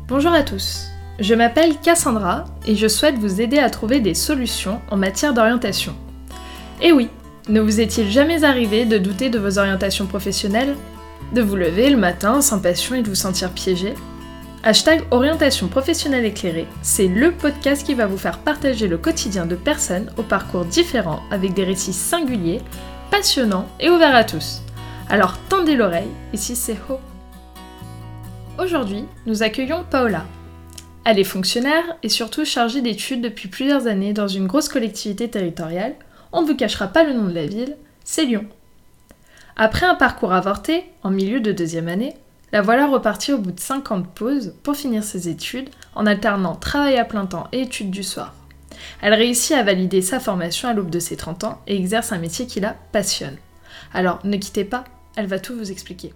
Bonjour à tous, je m'appelle Cassandra et je souhaite vous aider à trouver des solutions en matière d'orientation. Et oui, ne vous est-il jamais arrivé de douter de vos orientations professionnelles? De vous lever le matin sans passion et de vous sentir piégé? #orientation professionnelle éclairée, c'est le podcast qui va vous faire partager le quotidien de personnes aux parcours différents avec des récits singuliers, passionnants et ouverts à tous. Alors tendez l'oreille, ici c'est Ho. Aujourd'hui, nous accueillons Paola. Elle est fonctionnaire et surtout chargée d'études depuis plusieurs années dans une grosse collectivité territoriale. On ne vous cachera pas le nom de la ville, c'est Lyon. Après un parcours avorté, en milieu de deuxième année, la voilà repartie au bout de 5 ans de pause pour finir ses études en alternant travail à plein temps et études du soir. Elle réussit à valider sa formation à l'aube de ses 30 ans et exerce un métier qui la passionne. Alors ne quittez pas, elle va tout vous expliquer.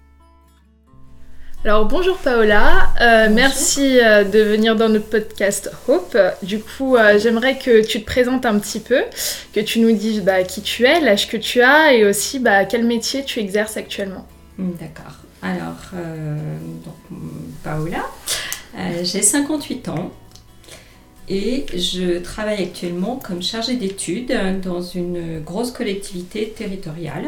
Alors bonjour Paola, bonjour. Merci de venir dans notre podcast Hope. Du coup, j'aimerais que tu te présentes un petit peu, que tu nous dises qui tu es, l'âge que tu as et aussi quel métier tu exerces actuellement. D'accord. Alors, Paola, j'ai 58 ans et je travaille actuellement comme chargée d'études dans une grosse collectivité territoriale.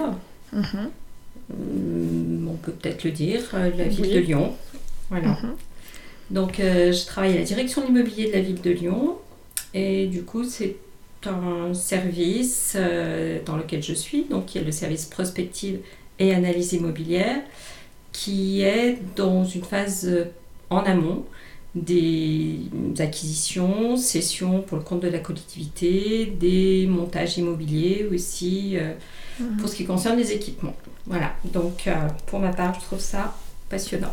On peut peut-être le dire, la ville de Lyon. Voilà. Donc, je travaille à la direction de l'immobilier de la ville de Lyon et du coup, c'est un service dans lequel je suis, donc qui est le service prospective et analyse immobilière, qui est dans une phase en amont des acquisitions, cessions pour le compte de la collectivité, des montages immobiliers aussi pour ce qui concerne les équipements. Voilà, donc pour ma part, je trouve ça passionnant.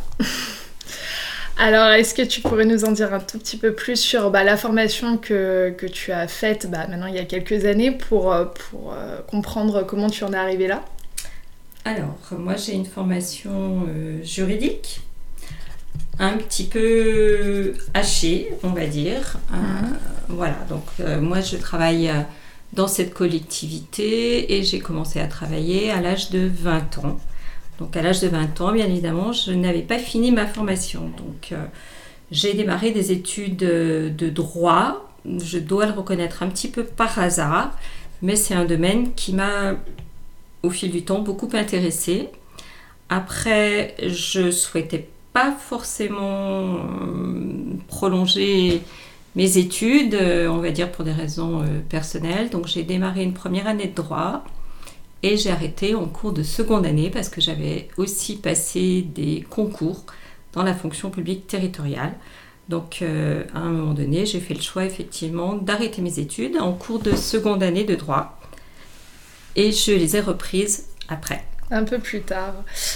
Alors, est-ce que tu pourrais nous en dire un tout petit peu plus sur la formation que tu as faite maintenant il y a quelques années pour comprendre comment tu en es arrivée là? Alors, moi j'ai une formation juridique, un petit peu hachée, on va dire. Voilà, donc moi je travaille dans cette collectivité et j'ai commencé à travailler à l'âge de 20 ans. Donc à l'âge de 20 ans, bien évidemment, je n'avais pas fini ma formation. Donc j'ai démarré des études de droit. Je dois le reconnaître un petit peu par hasard, mais c'est un domaine qui m'a, au fil du temps, beaucoup intéressée. Après, je souhaitais pas forcément prolonger mes études, on va dire pour des raisons personnelles. Donc j'ai démarré une première année de droit et j'ai arrêté en cours de seconde année parce que j'avais aussi passé des concours dans la fonction publique territoriale. Donc à un moment donné, j'ai fait le choix effectivement d'arrêter mes études en cours de seconde année de droit et je les ai reprises après. Un peu plus tard.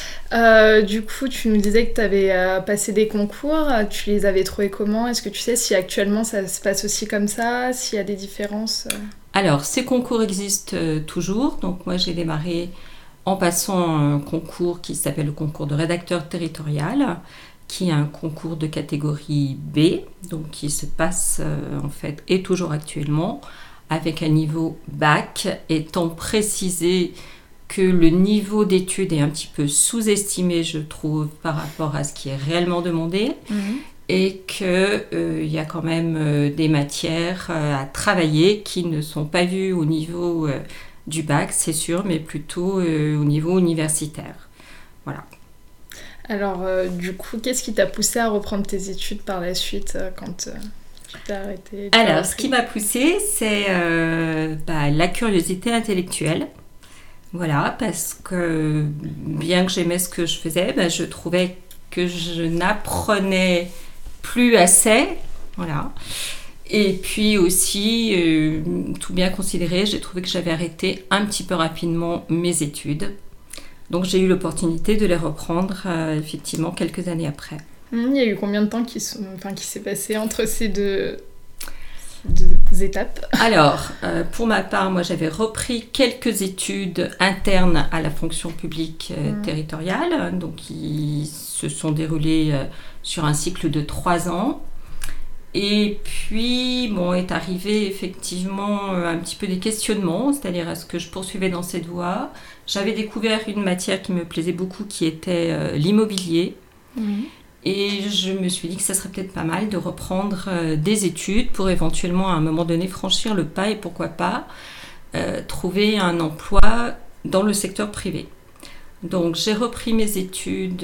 Du coup, tu nous disais que tu avais passé des concours. Tu les avais trouvés comment? Est-ce que tu sais si actuellement ça se passe aussi comme ça? S'il y a des différences? Alors, ces concours existent toujours. Donc, moi, j'ai démarré en passant un concours qui s'appelle le concours de rédacteur territorial, qui est un concours de catégorie B, donc qui se passe en fait et toujours actuellement, avec un niveau bac, étant précisé que le niveau d'études est un petit peu sous-estimé, je trouve, par rapport à ce qui est réellement demandé, et qu'il y a quand même des matières à travailler qui ne sont pas vues au niveau du bac, c'est sûr, mais plutôt au niveau universitaire. Voilà. Alors, du coup, qu'est-ce qui t'a poussé à reprendre tes études par la suite quand tu t'es arrêtée? Alors, ce qui m'a poussée, c'est la curiosité intellectuelle. Voilà, parce que bien que j'aimais ce que je faisais, je trouvais que je n'apprenais plus assez. Voilà. Et puis aussi, tout bien considéré, j'ai trouvé que j'avais arrêté un petit peu rapidement mes études. Donc j'ai eu l'opportunité de les reprendre effectivement quelques années après. Il y a eu combien de temps qui s'est passé entre ces deux étapes? Alors, pour ma part, moi j'avais repris quelques études internes à la fonction publique territoriale, donc qui se sont déroulées sur un cycle de 3 ans. Et puis, est arrivé effectivement un petit peu des questionnements, c'est-à-dire est-ce que je poursuivais dans cette voie. J'avais découvert une matière qui me plaisait beaucoup, qui était l'immobilier. Et je me suis dit que ça serait peut-être pas mal de reprendre des études pour éventuellement à un moment donné franchir le pas et pourquoi pas trouver un emploi dans le secteur privé. Donc j'ai repris mes études,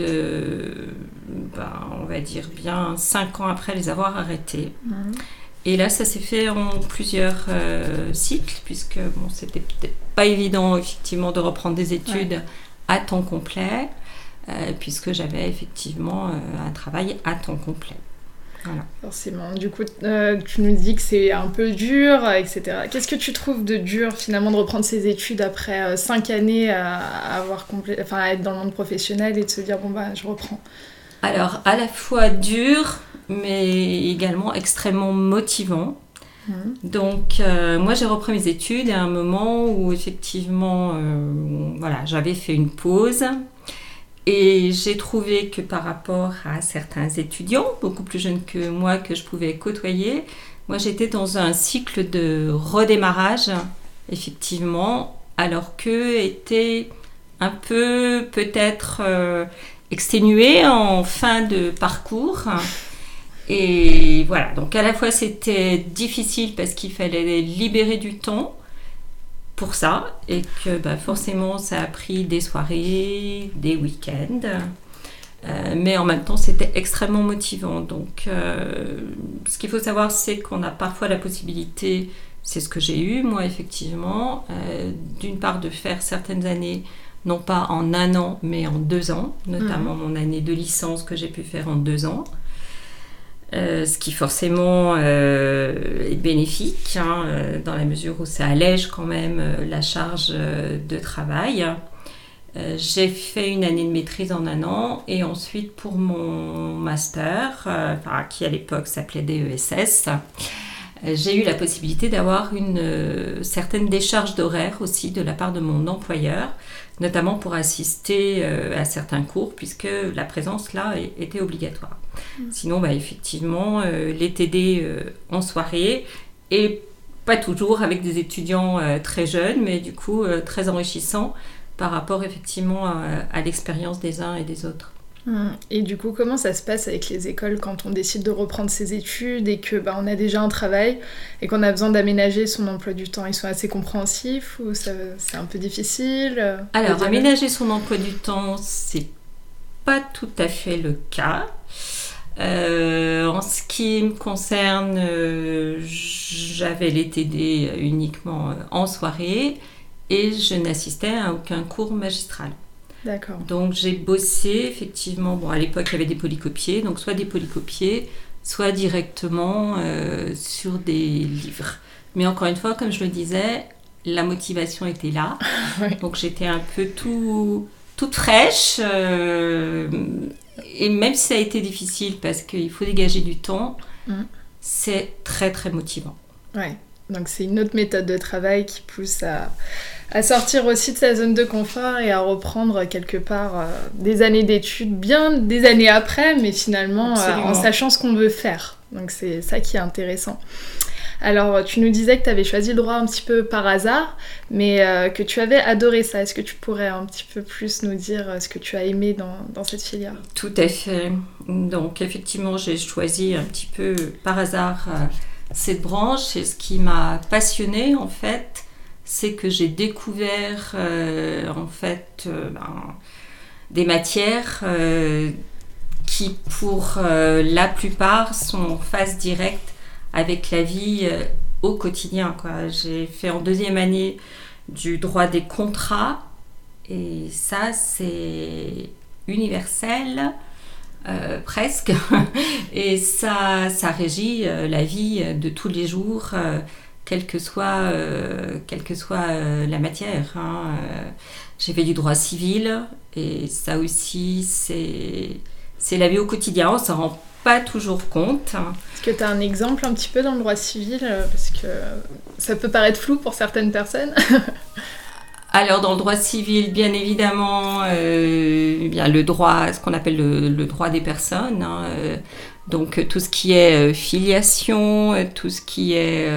on va dire bien 5 ans après les avoir arrêtées. Et là, ça s'est fait en plusieurs cycles, puisque bon, c'était peut-être pas évident effectivement de reprendre des études à temps complet. Puisque j'avais effectivement un travail à temps complet. Voilà. Forcément. Du coup, tu nous dis que c'est un peu dur, etc. Qu'est-ce que tu trouves de dur, finalement, de reprendre ses études après 5 années à être dans le monde professionnel et de se dire, je reprends? Alors, à la fois dur, mais également extrêmement motivant. Donc, moi, j'ai repris mes études à un moment où, effectivement, j'avais fait une pause. Et j'ai trouvé que par rapport à certains étudiants, beaucoup plus jeunes que moi, que je pouvais côtoyer, moi j'étais dans un cycle de redémarrage, effectivement, alors qu'eux étaient un peu peut-être exténués en fin de parcours. Et voilà, donc à la fois c'était difficile parce qu'il fallait libérer du temps pour ça, et que forcément ça a pris des soirées, des week-ends, mais en même temps c'était extrêmement motivant. Donc ce qu'il faut savoir, c'est qu'on a parfois la possibilité, c'est ce que j'ai eu moi effectivement, d'une part de faire certaines années non pas en 1 an mais en 2 ans, notamment mon année de licence que j'ai pu faire en 2 ans. Ce qui forcément est bénéfique dans la mesure où ça allège quand même la charge de travail. J'ai fait une année de maîtrise en 1 an et ensuite pour mon master, qui à l'époque s'appelait DESS, j'ai eu la possibilité d'avoir une certaine décharge d'horaire aussi de la part de mon employeur, notamment pour assister à certains cours puisque la présence là était obligatoire. Sinon, effectivement, les TD en soirée et pas toujours avec des étudiants très jeunes, mais du coup très enrichissants par rapport effectivement à l'expérience des uns et des autres. Et du coup, comment ça se passe avec les écoles quand on décide de reprendre ses études et que on a déjà un travail et qu'on a besoin d'aménager son emploi du temps? Ils sont assez compréhensifs ou c'est un peu difficile? Alors, aménager son emploi du temps, c'est pas tout à fait le cas. En ce qui me concerne, j'avais les TD uniquement en soirée et je n'assistais à aucun cours magistral. D'accord. Donc j'ai bossé effectivement, à l'époque il y avait des polycopiers, donc soit des polycopiers, soit directement sur des livres. Mais encore une fois, comme je le disais, la motivation était là, donc j'étais un peu toute fraîche, et même si ça a été difficile parce qu'il faut dégager du temps, c'est très très motivant. Ouais. Donc c'est une autre méthode de travail qui pousse à sortir aussi de sa zone de confort et à reprendre quelque part des années d'études, bien des années après, mais finalement en sachant ce qu'on veut faire. Donc c'est ça qui est intéressant. Alors tu nous disais que tu avais choisi le droit un petit peu par hasard, mais que tu avais adoré ça. Est-ce que tu pourrais un petit peu plus nous dire ce que tu as aimé dans cette filière? Tout à fait. Donc effectivement, j'ai choisi un petit peu par hasard cette branche, et ce qui m'a passionnée en fait, c'est que j'ai découvert des matières qui pour la plupart sont en phase directe avec la vie au quotidien, quoi. J'ai fait en 2e année du droit des contrats et ça c'est universel. Presque, et ça régit la vie de tous les jours, quelle que soit la matière. J'ai fait du droit civil, et ça aussi, c'est la vie au quotidien, on ne s'en rend pas toujours compte. Est-ce que tu as un exemple un petit peu dans le droit civil, parce que ça peut paraître flou pour certaines personnes? Alors, dans le droit civil, bien évidemment, le droit, ce qu'on appelle le droit des personnes, donc tout ce qui est filiation, tout ce qui est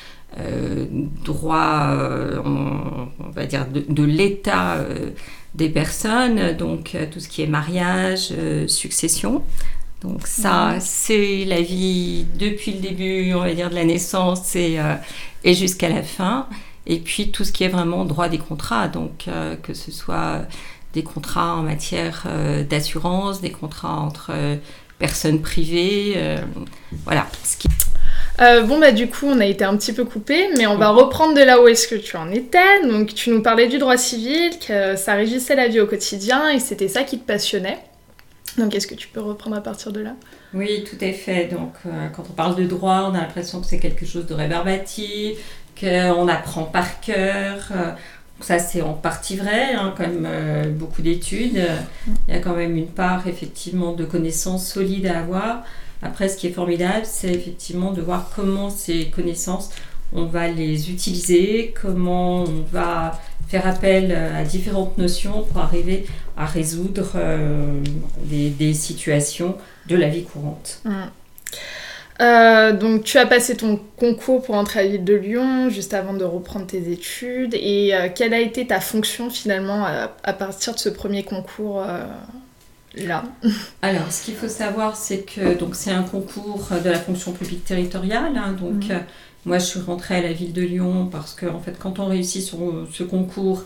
droit, on va dire, de l'état des personnes, donc tout ce qui est mariage, succession. Donc ça, c'est la vie depuis le début, on va dire, de la naissance et jusqu'à la fin. Et puis tout ce qui est vraiment droit des contrats, donc que ce soit des contrats en matière d'assurance, des contrats entre personnes privées, voilà. Du coup, on a été un petit peu coupé, mais on va reprendre de là où est-ce que tu en étais. Donc, tu nous parlais du droit civil, que ça régissait la vie au quotidien et c'était ça qui te passionnait. Donc, est-ce que tu peux reprendre à partir de là ? Oui, tout à fait. Donc, quand on parle de droit, on a l'impression que c'est quelque chose de rébarbatif, qu'on apprend par cœur. Ça, c'est en partie vrai, comme beaucoup d'études. Il y a quand même une part, effectivement, de connaissances solides à avoir. Après, ce qui est formidable, c'est effectivement de voir comment ces connaissances, on va les utiliser, comment on va faire appel à différentes notions pour arriver à résoudre des situations de la vie courante. Donc, tu as passé ton concours pour entrer à la ville de Lyon, juste avant de reprendre tes études. Et quelle a été ta fonction, finalement, à partir de ce premier concours là. Alors, ce qu'il faut savoir, c'est que c'est un concours de la fonction publique territoriale. Moi, je suis rentrée à la ville de Lyon parce que, en fait, quand on réussit sur ce concours,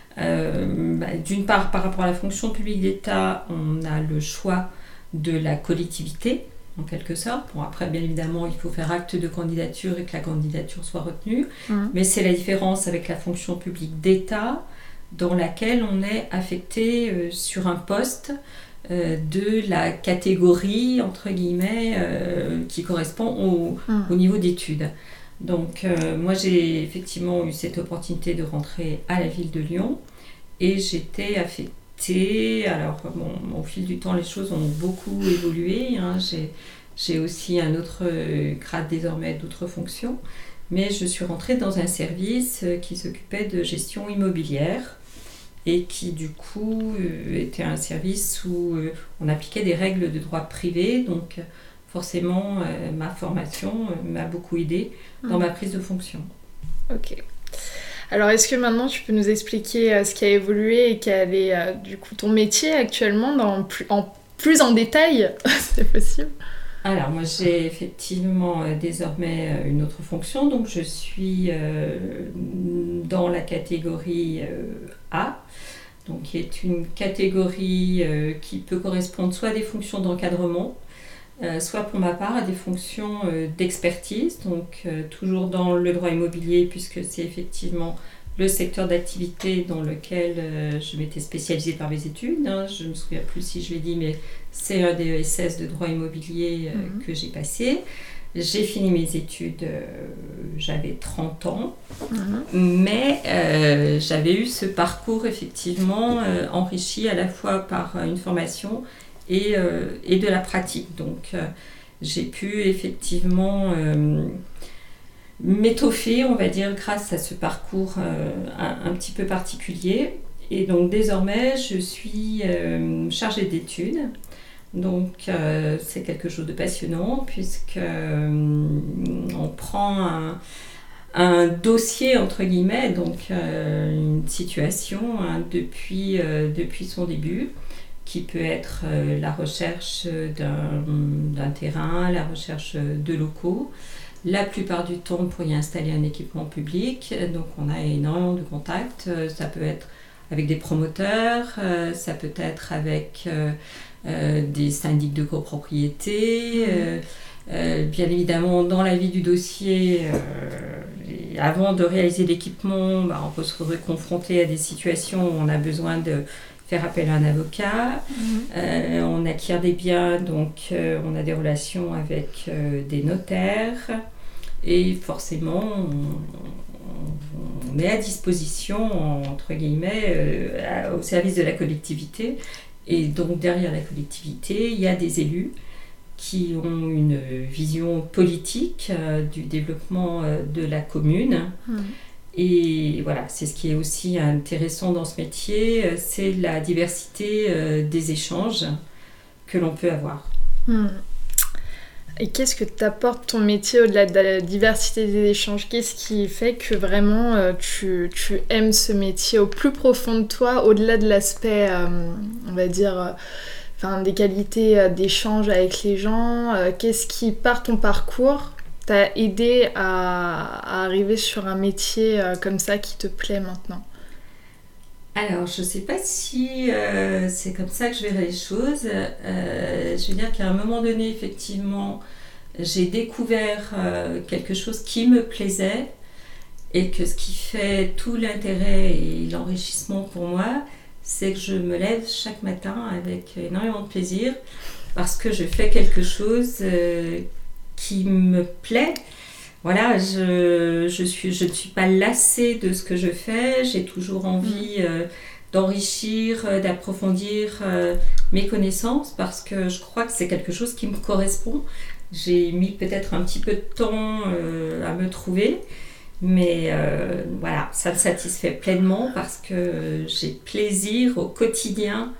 d'une part, par rapport à la fonction publique d'État, on a le choix de la collectivité, en quelque sorte. Bon, après, bien évidemment, il faut faire acte de candidature et que la candidature soit retenue. Mais c'est la différence avec la fonction publique d'État, dans laquelle on est affecté sur un poste de la catégorie, entre guillemets, qui correspond au niveau d'études. Donc, moi, j'ai effectivement eu cette opportunité de rentrer à la ville de Lyon et j'étais affectée. Alors, au fil du temps, les choses ont beaucoup évolué. J'ai aussi un autre grade désormais, d'autres fonctions. Mais je suis rentrée dans un service qui s'occupait de gestion immobilière et qui du coup était un service où on appliquait des règles de droit privé. Donc forcément, ma formation m'a beaucoup aidée dans ma prise de fonction. Ok. Alors est-ce que maintenant tu peux nous expliquer ce qui a évolué et quel est du coup ton métier actuellement plus en détail, c'est possible ? Alors moi j'ai effectivement désormais une autre fonction, donc je suis dans la catégorie A, donc qui est une catégorie qui peut correspondre soit à des fonctions d'encadrement, soit pour ma part à des fonctions d'expertise, donc toujours dans le droit immobilier puisque c'est effectivement le secteur d'activité dans lequel je m'étais spécialisée par mes études. Je ne me souviens plus si je l'ai dit, mais c'est un DESS de droit immobilier que j'ai passé. J'ai fini mes études, j'avais 30 ans, mais j'avais eu ce parcours effectivement enrichi à la fois par une formation et de la pratique. Donc j'ai pu effectivement m'étoffer, on va dire, grâce à ce parcours un petit peu particulier. Et donc désormais, je suis chargée d'études. Donc c'est quelque chose de passionnant puisque on prend un dossier entre guillemets, donc une situation depuis son début, qui peut être la recherche d'un terrain, la recherche de locaux. La plupart du temps pour y installer un équipement public, donc on a énormément de contacts. Ça peut être avec des promoteurs, ça peut être avec des syndics de copropriété. Bien évidemment, dans la vie du dossier, avant de réaliser l'équipement, on peut se confronter à des situations où on a besoin de faire appel à un avocat. On acquiert des biens, donc on a des relations avec des notaires. Et forcément, on met à disposition, entre guillemets, au service de la collectivité. Et donc derrière la collectivité, il y a des élus qui ont une vision politique du développement de la commune. Et voilà, c'est ce qui est aussi intéressant dans ce métier, c'est la diversité des échanges que l'on peut avoir. Et qu'est-ce que t'apporte ton métier au-delà de la diversité des échanges ? Qu'est-ce qui fait que vraiment tu aimes ce métier au plus profond de toi, au-delà de l'aspect, on va dire, des qualités d'échange avec les gens. Qu'est-ce qui, par ton parcours, t'a aidé à arriver sur un métier comme ça qui te plaît maintenant? Alors, je ne sais pas si c'est comme ça que je verrai les choses. Je veux dire qu'à un moment donné, effectivement, j'ai découvert quelque chose qui me plaisait et que ce qui fait tout l'intérêt et l'enrichissement pour moi, c'est que je me lève chaque matin avec énormément de plaisir parce que je fais quelque chose qui me plaît. Voilà, je ne suis pas lassée de ce que je fais, j'ai toujours envie d'enrichir, d'approfondir mes connaissances parce que je crois que c'est quelque chose qui me correspond. J'ai mis peut-être un petit peu de temps à me trouver, mais voilà, ça me satisfait pleinement parce que j'ai plaisir au quotidien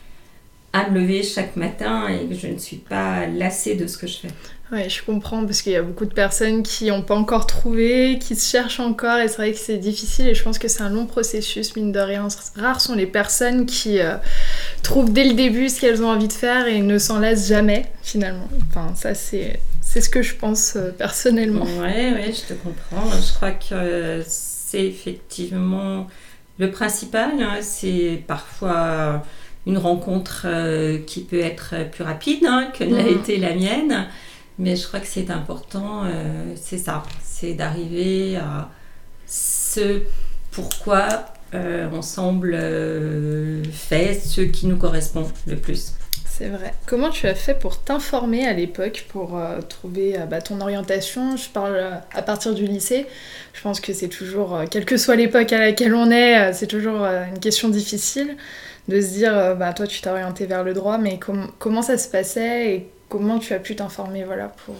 à me lever chaque matin et que je ne suis pas lassée de ce que je fais. Ouais, je comprends parce qu'il y a beaucoup de personnes qui n'ont pas encore trouvé, qui se cherchent encore et c'est vrai que c'est difficile et je pense que c'est un long processus, mine de rien. Rares sont les personnes qui trouvent dès le début ce qu'elles ont envie de faire et ne s'en lassent jamais finalement. Enfin, ça c'est ce que je pense personnellement. Ouais, je te comprends. Je crois que c'est effectivement le principal. Hein, c'est parfois une rencontre qui peut être plus rapide que l'a été la mienne. Mais je crois que c'est important, c'est ça, c'est d'arriver à ce pourquoi on semble fait, ce qui nous correspond le plus. C'est vrai. Comment tu as fait pour t'informer à l'époque, pour trouver ton orientation? Je parle à partir du lycée. Je pense que c'est toujours, quelle que soit l'époque à laquelle on est, c'est toujours une question difficile de se dire, toi tu t'es orienté vers le droit, mais comment ça se passait et comment tu as pu t'informer pour...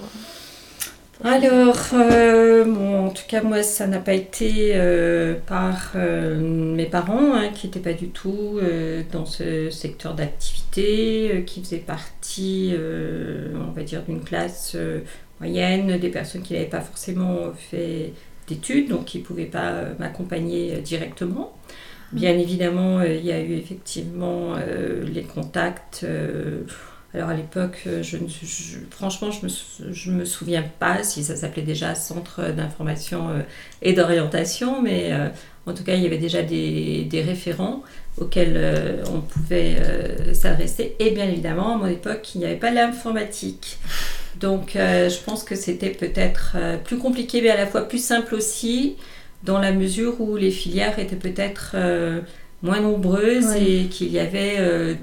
Alors, en tout cas, moi, ça n'a pas été par mes parents, qui n'étaient pas du tout dans ce secteur d'activité, qui faisaient partie, on va dire, d'une classe moyenne, des personnes qui n'avaient pas forcément fait d'études, donc qui ne pouvaient pas m'accompagner directement. Bien évidemment, il y a eu effectivement les contacts. Alors à l'époque, franchement, je me souviens pas si ça s'appelait déjà Centre d'information et d'orientation, mais en tout cas, il y avait déjà des référents auxquels on pouvait s'adresser. Et bien évidemment, à mon époque, il n'y avait pas l'informatique. Donc je pense que c'était peut-être plus compliqué, mais à la fois plus simple aussi, dans la mesure où les filières étaient peut-être moins nombreuses et qu'il y avait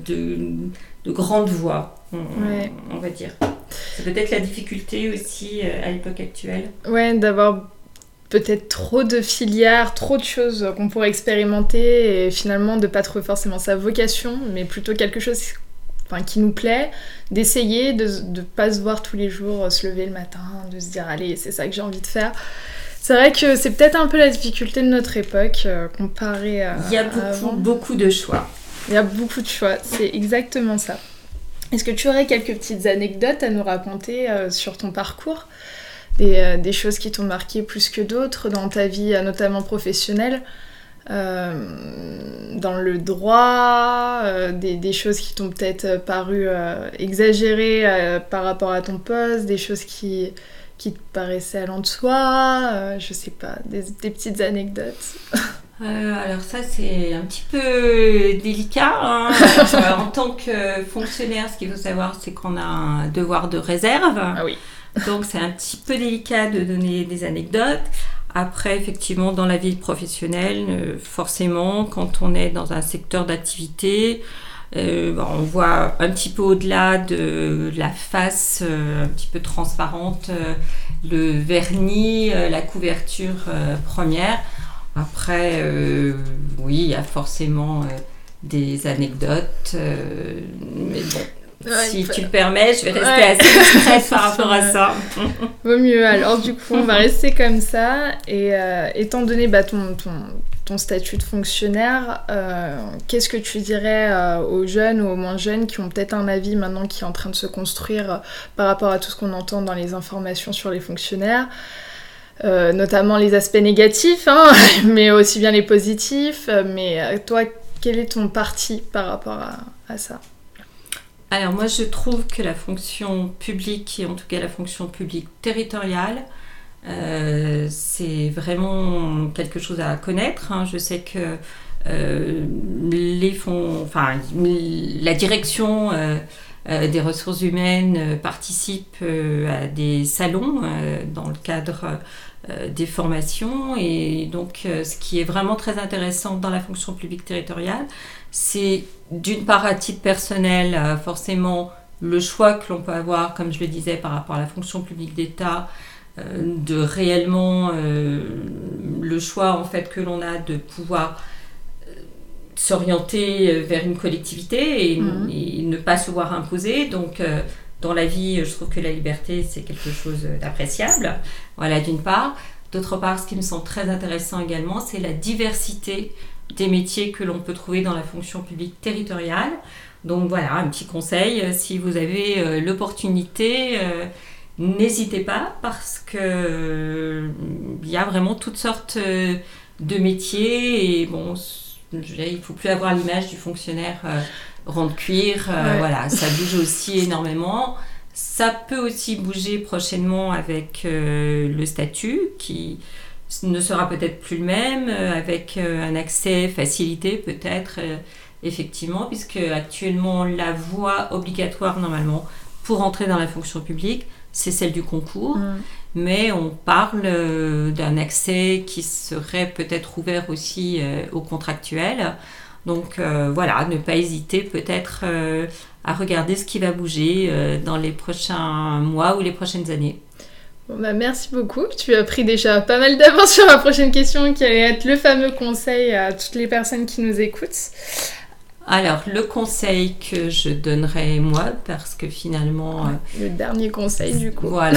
de grandes voies, on va dire. C'est peut-être la difficulté aussi à l'époque actuelle. Ouais, d'avoir peut-être trop de filières, trop de choses qu'on pourrait expérimenter et finalement de ne pas trouver forcément sa vocation, mais plutôt quelque chose qui nous plaît, d'essayer, de ne pas se voir tous les jours se lever le matin, de se dire allez, c'est ça que j'ai envie de faire. C'est vrai que c'est peut-être un peu la difficulté de notre époque comparé à... Il y a beaucoup de choix. Il y a beaucoup de choix, c'est exactement ça. Est-ce que tu aurais quelques petites anecdotes à nous raconter sur ton parcours ? Des choses qui t'ont marqué plus que d'autres dans ta vie, notamment professionnelle, dans le droit, des choses qui t'ont peut-être paru exagérées par rapport à ton poste, des choses qui te paraissaient allant de soi, je sais pas, des petites anecdotes. Alors ça, c'est un petit peu délicat. En tant que fonctionnaire, ce qu'il faut savoir, c'est qu'on a un devoir de réserve. Ah oui. Donc c'est un petit peu délicat de donner des anecdotes. Après, effectivement, dans la vie professionnelle, forcément, quand on est dans un secteur d'activité, on voit un petit peu au-delà de la face un petit peu transparente, le vernis, la couverture première. Après, oui, il y a forcément des anecdotes, mais bon. Ouais, si tu le permets, je vais rester assez discrète par rapport à ça. Vaut mieux. Alors du coup, on va rester comme ça. Et étant donné ton statut de fonctionnaire, qu'est-ce que tu dirais aux jeunes ou aux moins jeunes qui ont peut-être un avis maintenant qui est en train de se construire par rapport à tout ce qu'on entend dans les informations sur les fonctionnaires, notamment les aspects négatifs, mais aussi bien les positifs. Mais toi, quel est ton parti par rapport à ça ? Alors moi je trouve que la fonction publique, et en tout cas la fonction publique territoriale, c'est vraiment quelque chose à connaître. Je sais que la direction des ressources humaines participe à des salons dans le cadre des formations, et donc ce qui est vraiment très intéressant dans la fonction publique territoriale, c'est d'une part à titre personnel, forcément le choix que l'on peut avoir, comme je le disais, par rapport à la fonction publique d'État, de réellement le choix en fait que l'on a de pouvoir s'orienter vers une collectivité et ne pas se voir imposer. Donc dans la vie, je trouve que la liberté c'est quelque chose d'appréciable, voilà, d'une part. D'autre part, ce qui me semble très intéressant également, c'est la diversité des métiers que l'on peut trouver dans la fonction publique territoriale. Donc voilà, un petit conseil, si vous avez l'opportunité, n'hésitez pas, parce que il y a vraiment toutes sortes de métiers, et bon, il ne faut plus avoir l'image du fonctionnaire rond de cuir, voilà, ça bouge aussi énormément. Ça peut aussi bouger prochainement avec le statut qui ne sera peut-être plus le même, avec un accès facilité peut-être, effectivement, puisque actuellement la voie obligatoire normalement pour entrer dans la fonction publique, c'est celle du concours, mais on parle d'un accès qui serait peut-être ouvert aussi aux contractuels. Donc voilà, ne pas hésiter peut-être à regarder ce qui va bouger dans les prochains mois ou les prochaines années. Bon, merci beaucoup. Tu as pris déjà pas mal d'avance sur ma prochaine question, qui allait être le fameux conseil à toutes les personnes qui nous écoutent. Alors, le conseil que je donnerais moi, parce que finalement... le dernier conseil du coup. Voilà.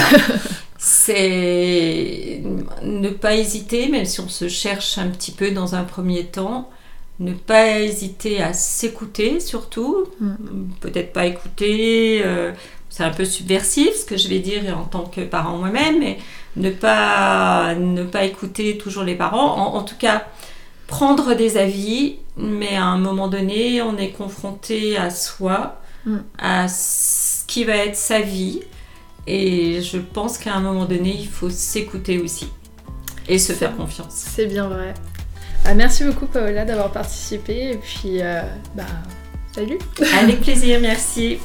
C'est ne pas hésiter, même si on se cherche un petit peu dans un premier temps, ne pas hésiter à s'écouter surtout. Peut-être pas écouter... c'est un peu subversif ce que je vais dire en tant que parent moi-même, mais ne pas écouter toujours les parents. En tout cas, prendre des avis, mais à un moment donné, on est confronté à soi, à ce qui va être sa vie. Et je pense qu'à un moment donné, il faut s'écouter aussi et se faire confiance. C'est bien vrai. Merci beaucoup Paola d'avoir participé, et puis salut. Avec plaisir, merci.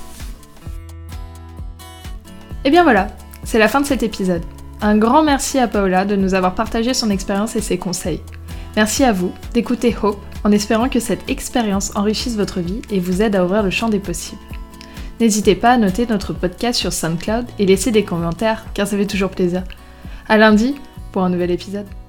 Et bien voilà, c'est la fin de cet épisode. Un grand merci à Paola de nous avoir partagé son expérience et ses conseils. Merci à vous d'écouter Hope, en espérant que cette expérience enrichisse votre vie et vous aide à ouvrir le champ des possibles. N'hésitez pas à noter notre podcast sur SoundCloud et laisser des commentaires, car ça fait toujours plaisir. À lundi pour un nouvel épisode.